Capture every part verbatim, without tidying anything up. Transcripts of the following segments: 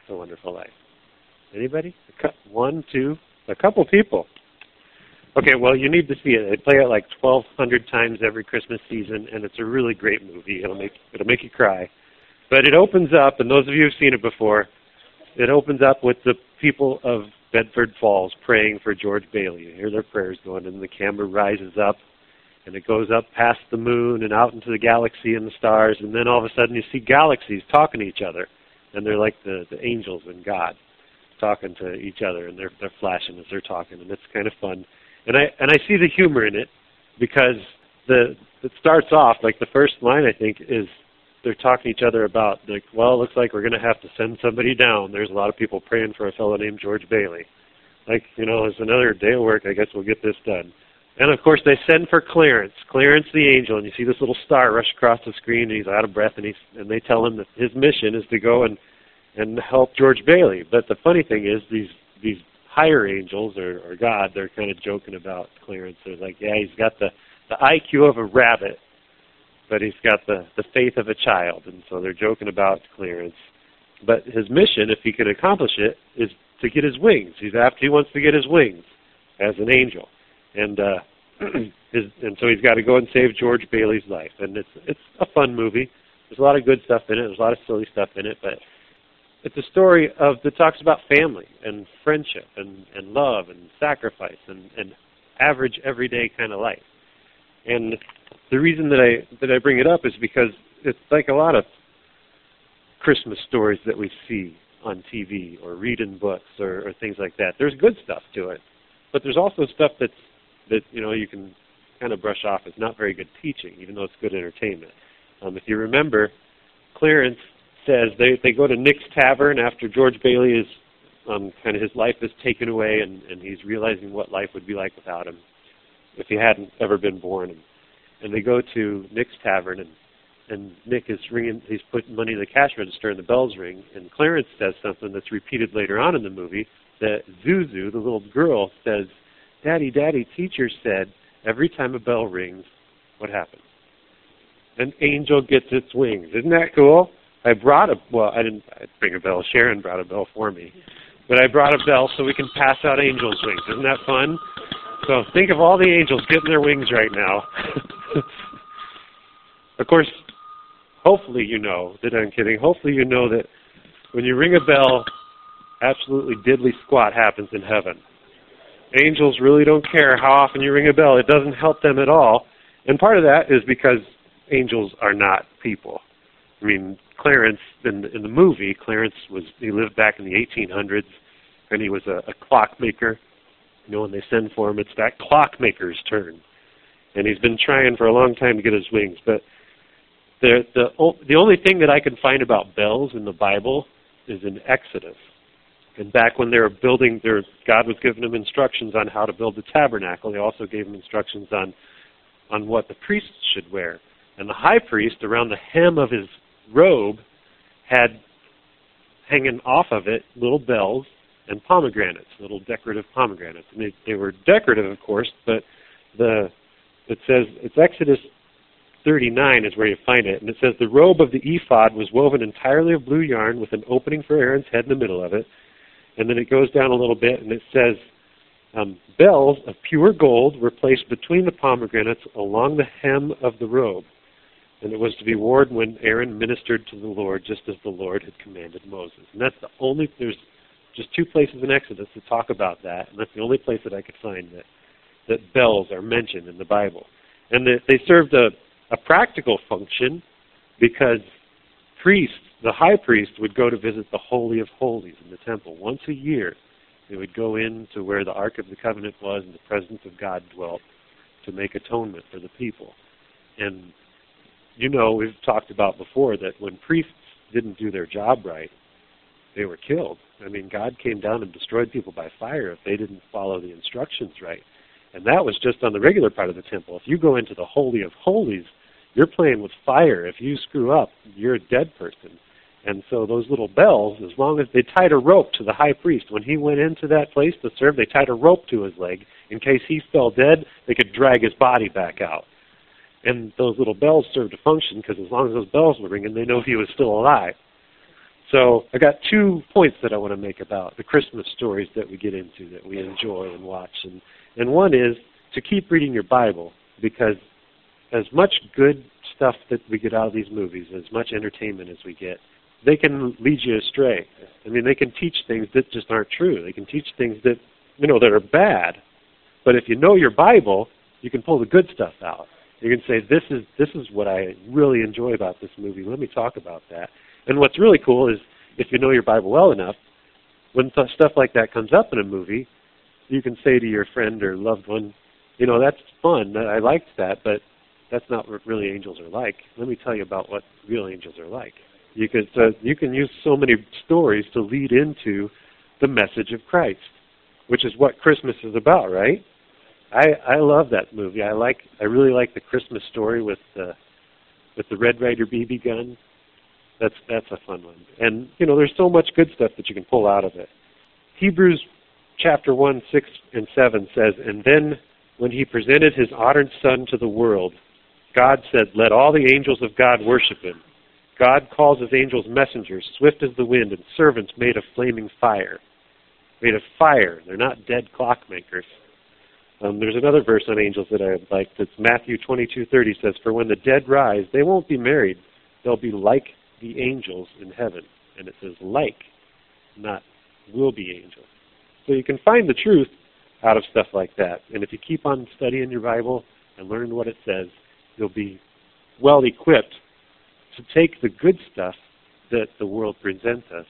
It's a Wonderful Life. Anybody? A cu- one, two, a couple people. Okay, well, you need to see it. They play it like twelve hundred times every Christmas season, and it's a really great movie. It'll make it'll make you cry. But it opens up, and those of you who've seen it before, it opens up with the people of Bedford Falls praying for George Bailey. You hear their prayers going, and the camera rises up, and it goes up past the moon and out into the galaxy and the stars, and then all of a sudden you see galaxies talking to each other, and they're like the, the angels and God talking to each other, and they're they're flashing as they're talking, and it's kind of fun. And I and I see the humor in it because the it starts off like the first line I think is they're talking to each other about like, well, it looks like we're going to have to send somebody down. There's a lot of people praying for a fellow named George Bailey. Like, you know, it's another day of work. I guess we'll get this done. And of course they send for Clarence, Clarence the angel, and you see this little star rush across the screen, and he's out of breath, and he's and they tell him that his mission is to go and and help George Bailey. But the funny thing is these these higher angels, or, or God, they're kind of joking about Clarence. They're like, yeah, he's got the, the I Q of a rabbit, but he's got the, the faith of a child. And so they're joking about Clarence. But his mission, if he can accomplish it, is to get his wings. He's after, he wants to get his wings as an angel. And uh, his, and so he's got to go and save George Bailey's life. And it's it's a fun movie. There's a lot of good stuff in it. There's a lot of silly stuff in it, but it's a story of that talks about family and friendship and, and love and sacrifice and, and average, everyday kind of life. And the reason that I that I bring it up is because it's like a lot of Christmas stories that we see on T V or read in books or, or things like that. There's good stuff to it, but there's also stuff that's that you know you can kind of brush off as not very good teaching, even though it's good entertainment. Um, if you remember, Clarence says they, they go to Nick's Tavern after George Bailey is um, kind of his life is taken away, and, and he's realizing what life would be like without him if he hadn't ever been born. And, and they go to Nick's Tavern, and, and Nick is ringing, he's putting money in the cash register, and the bells ring, and Clarence says something that's repeated later on in the movie, that Zuzu, the little girl, says, Daddy, Daddy, teacher said, every time a bell rings, what happens? An angel gets its wings. Isn't that cool? I brought a, well, I didn't bring a bell. Sharon brought a bell for me. But I brought a bell so we can pass out angels' wings. Isn't that fun? So think of all the angels getting their wings right now. Of course, hopefully you know that I'm kidding. Hopefully you know that when you ring a bell, absolutely diddly squat happens in heaven. Angels really don't care how often you ring a bell. It doesn't help them at all. And part of that is because angels are not people. I mean, Clarence, in, in the movie, Clarence was, he lived back in the eighteen hundreds, and he was a, a clockmaker. You know, when they send for him, it's that clockmaker's turn. And he's been trying for a long time to get his wings. But the, the, the only thing that I can find about bells in the Bible is in Exodus. And back when they were building, their, God was giving them instructions on how to build the tabernacle. He also gave them instructions on, on what the priests should wear. And the high priest, around the hem of his robe, had hanging off of it little bells and pomegranates, little decorative pomegranates. And they, they were decorative, of course, but the it says, it's Exodus thirty-nine is where you find it, and it says, the robe of the ephod was woven entirely of blue yarn with an opening for Aaron's head in the middle of it. And then it goes down a little bit, and it says, um, bells of pure gold were placed between the pomegranates along the hem of the robe. And it was to be worn when Aaron ministered to the Lord, just as the Lord had commanded Moses. And that's the only, there's just two places in Exodus to talk about that, and that's the only place that I could find that, that bells are mentioned in the Bible. And that they served a, a practical function because priests, the high priest, would go to visit the Holy of Holies in the temple. Once a year, they would go in to where the Ark of the Covenant was and the presence of God dwelt to make atonement for the people. And you know, we've talked about before that when priests didn't do their job right, they were killed. I mean, God came down and destroyed people by fire if they didn't follow the instructions right. And that was just on the regular part of the temple. If you go into the Holy of Holies, you're playing with fire. If you screw up, you're a dead person. And so those little bells, as long as they tied a rope to the high priest, when he went into that place to serve, they tied a rope to his leg. In case he fell dead, they could drag his body back out. And those little bells served a function because as long as those bells were ringing, they know he was still alive. So I got two points that I want to make about the Christmas stories that we get into, that we enjoy and watch. And, and one is to keep reading your Bible, because as much good stuff that we get out of these movies, as much entertainment as we get, they can lead you astray. I mean, they can teach things that just aren't true. They can teach things that, you know, that are bad. But if you know your Bible, you can pull the good stuff out. You can say, this is this is what I really enjoy about this movie. Let me talk about that. And what's really cool is, if you know your Bible well enough, when th- stuff like that comes up in a movie, you can say to your friend or loved one, you know, that's fun. I liked that, but that's not what really angels are like. Let me tell you about what real angels are like. You can, uh, you can use so many stories to lead into the message of Christ, which is what Christmas is about, right? I, I love that movie. I like I really like the Christmas Story with the with the Red Ryder B B gun. That's that's a fun one. And you know, there's so much good stuff that you can pull out of it. Hebrews chapter one, six and seven says, and then when he presented his honored son to the world, God said, let all the angels of God worship him. God calls his angels messengers, swift as the wind, and servants made of flaming fire. Made of fire. They're not dead clockmakers. Um, there's another verse on angels that I like. That's Matthew twenty-two thirty says, for when the dead rise, they won't be married. They'll be like the angels in heaven. And it says like, not will be angels. So you can find the truth out of stuff like that. And if you keep on studying your Bible and learn what it says, you'll be well equipped to take the good stuff that the world presents us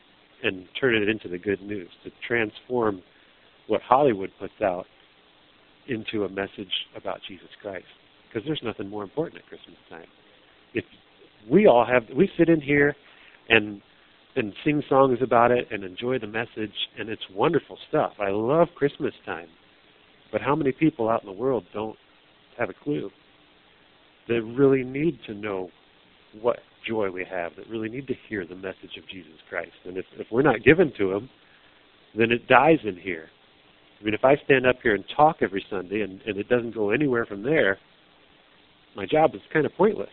and turn it into the good news, to transform what Hollywood puts out into a message about Jesus Christ. Because there's nothing more important at Christmas time. If we all have, we sit in here and and sing songs about it and enjoy the message, and it's wonderful stuff. I love Christmas time. But how many people out in the world don't have a clue? They really need to know what joy we have, that really need to hear the message of Jesus Christ. And if, if we're not given to them, then it dies in here. I mean, if I stand up here and talk every Sunday and, and it doesn't go anywhere from there, my job is kind of pointless.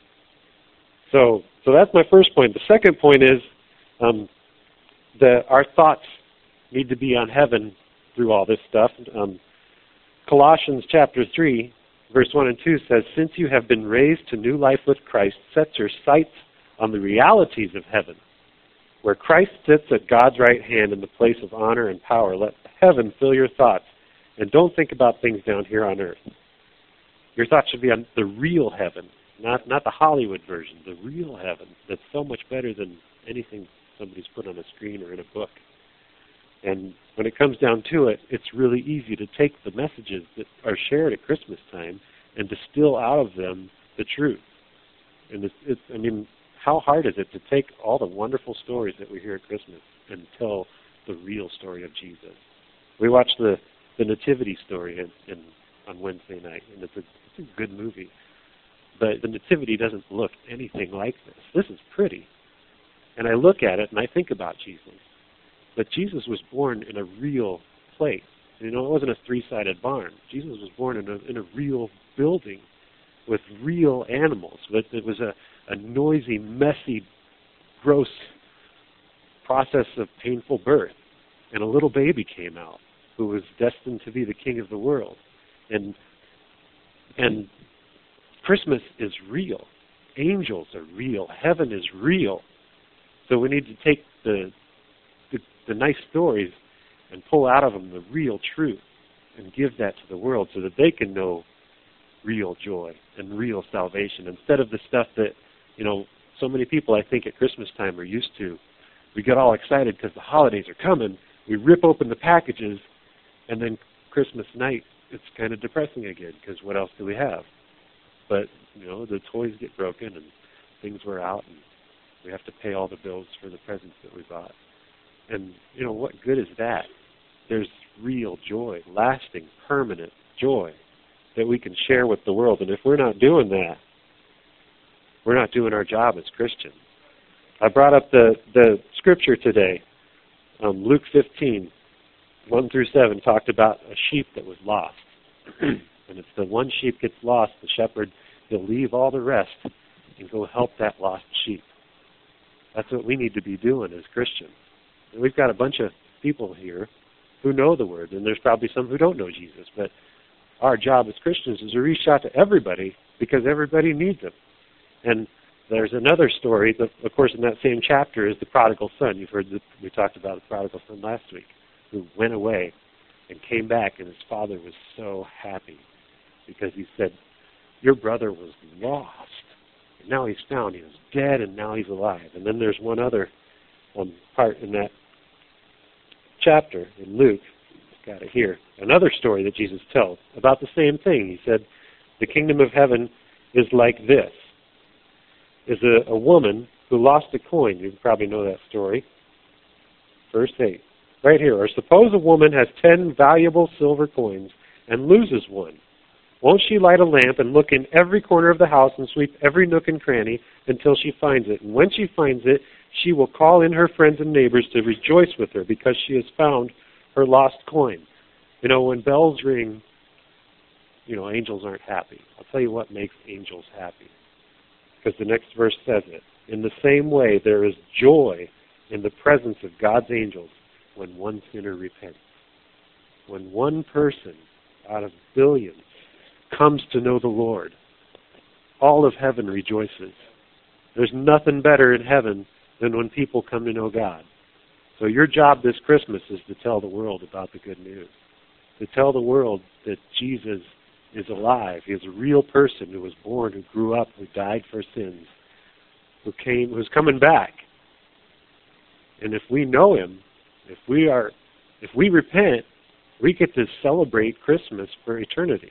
So so that's my first point. The second point is um, that our thoughts need to be on heaven through all this stuff. Um, Colossians chapter three, verse one and two says, since you have been raised to new life with Christ, set your sights on the realities of heaven, where Christ sits at God's right hand in the place of honor and power. Let heaven fill your thoughts, and don't think about things down here on earth. Your thoughts should be on the real heaven, not not the Hollywood version, the real heaven that's so much better than anything somebody's put on a screen or in a book. And when it comes down to it, it's really easy to take the messages that are shared at Christmas time and distill out of them the truth. And it's, it's I mean, how hard is it to take all the wonderful stories that we hear at Christmas and tell the real story of Jesus? We watched the, the Nativity story in, in, on Wednesday night, and it's a, it's a good movie. But the Nativity doesn't look anything like this. This is pretty. And I look at it and I think about Jesus. But Jesus was born in a real place. You know, it wasn't a three-sided barn. Jesus was born in a, in a real building with real animals. But it was a, a noisy, messy, gross process of painful birth. And a little baby came out who was destined to be the king of the world. And and Christmas is real. Angels are real. Heaven is real. So we need to take the, the the nice stories and pull out of them the real truth and give that to the world so that they can know real joy and real salvation instead of the stuff that, you know, so many people I think at Christmas time are used to. We get all excited because the holidays are coming. We rip open the packages, and then Christmas night it's kind of depressing again because what else do we have? But, you know, the toys get broken and things wear out and we have to pay all the bills for the presents that we bought. And, you know, what good is that? There's real joy, lasting, permanent joy that we can share with the world. And if we're not doing that, we're not doing our job as Christians. I brought up the, the scripture today. Um, Luke fifteen, one through seven, talked about a sheep that was lost. And if the one sheep gets lost, the shepherd, he'll leave all the rest and go help that lost sheep. That's what we need to be doing as Christians. And we've got a bunch of people here who know the Word, and there's probably some who don't know Jesus. But our job as Christians is to reach out to everybody because everybody needs Him. And there's another story, that, of course, in that same chapter is the prodigal son. You've heard that we talked about the prodigal son last week, who went away and came back, and his father was so happy because he said, your brother was lost, and now he's found. He was dead, and now he's alive. And then there's one other um, part in that chapter in Luke. Got it here. Another story that Jesus tells about the same thing. He said, the kingdom of heaven is like this. Is a, a woman who lost a coin. You probably know that story. Verse eight. Right here. Or suppose a woman has ten valuable silver coins and loses one. Won't she light a lamp and look in every corner of the house and sweep every nook and cranny until she finds it? And when she finds it, she will call in her friends and neighbors to rejoice with her because she has found her lost coin. You know, when bells ring, you know, angels aren't happy. I'll tell you what makes angels happy. Because the next verse says it. In the same way, there is joy in the presence of God's angels when one sinner repents. When one person out of billions comes to know the Lord, all of heaven rejoices. There's nothing better in heaven than when people come to know God. So your job this Christmas is to tell the world about the good news. To tell the world that Jesus is alive. He is a real person who was born, who grew up, who died for sins, who came, who's coming back. And if we know Him, if we are, if we repent, we get to celebrate Christmas for eternity.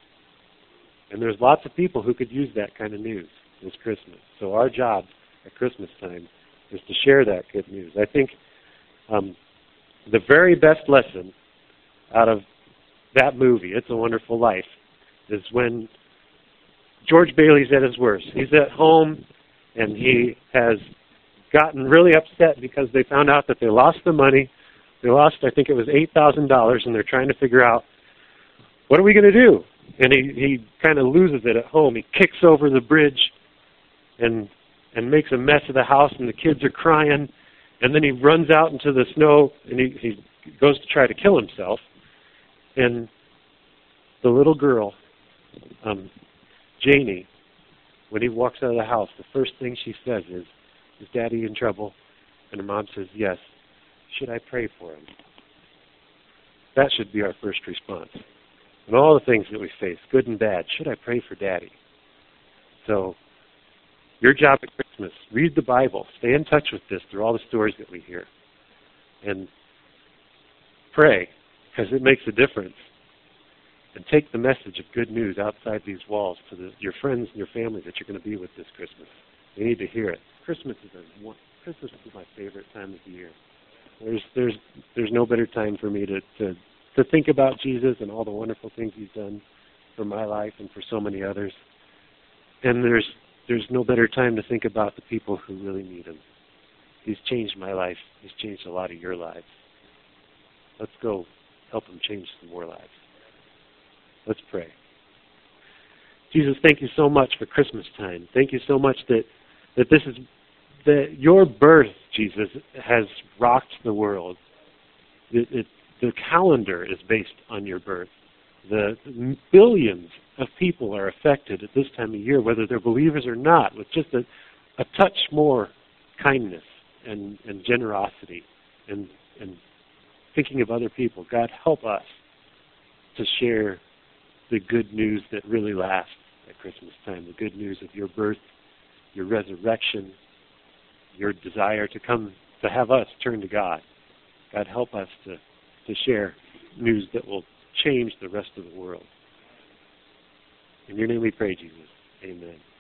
And there's lots of people who could use that kind of news this Christmas. So our job at Christmas time is to share that good news. I think um, the very best lesson out of that movie, It's a Wonderful Life, is when George Bailey's at his worst. He's at home, and he has gotten really upset because they found out that they lost the money. They lost, I think it was eight thousand dollars, and they're trying to figure out, what are we going to do? And he, he kind of loses it at home. He kicks over the bridge and and makes a mess of the house, and the kids are crying. And then he runs out into the snow, and he, he goes to try to kill himself. And the little girl, um, Janie, when he walks out of the house, the first thing she says is, is Daddy in trouble? And her mom says, yes. Should I pray for him? That should be our first response. And all the things that we face, good and bad, should I pray for Daddy? So, your job at Christmas, read the Bible. Stay in touch with this through all the stories that we hear. And pray, because it makes a difference. And take the message of good news outside these walls to the, your friends and your family that you're going to be with this Christmas. They need to hear it. Christmas is a, Christmas is my favorite time of the year. There's there's there's no better time for me to, to to think about Jesus and all the wonderful things He's done for my life and for so many others. And there's there's no better time to think about the people who really need Him. He's changed my life. He's changed a lot of your lives. Let's go help Him change some more lives. Let's pray. Jesus, thank you so much for Christmas time. Thank you so much that that this is that your birth, Jesus, has rocked the world. It, it, the calendar is based on your birth. The billions of people are affected at this time of year, whether they're believers or not, with just a, a touch more kindness and, and generosity and, and thinking of other people. God, help us to share the good news that really lasts at Christmas time, the good news of your birth, your resurrection, your desire to come, to have us turn to God. God, help us to, to share news that will change the rest of the world. In your name we pray, Jesus. Amen.